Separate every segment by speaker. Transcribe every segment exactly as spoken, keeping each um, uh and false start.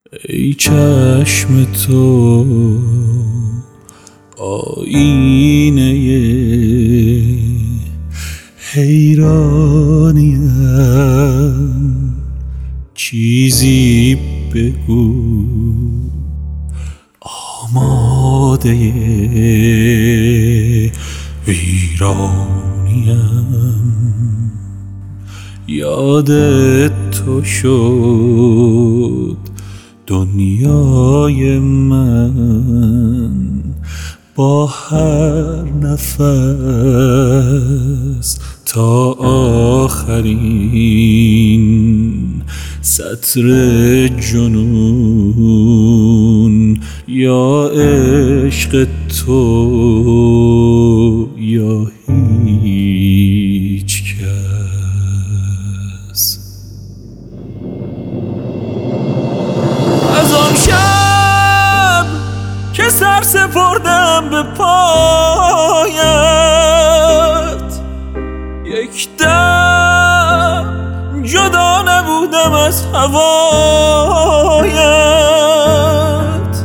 Speaker 1: ای چشم تو آینه حیرانیم، چیزی بگو آماده ویرانیم. یادت تو شد دنیای من، با هر نفس تا آخرین سطر جنون، یا عشق تو یا هیچ کس. از آن شب که سر سپردم به پایت، یک دم جدا نبودم از هوایت.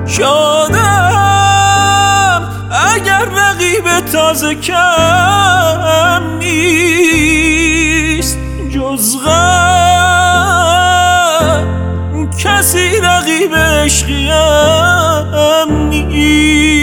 Speaker 1: شادم اگر رقیب تازه کم نیست، جز غم کسی رقیب عشقیم نیست.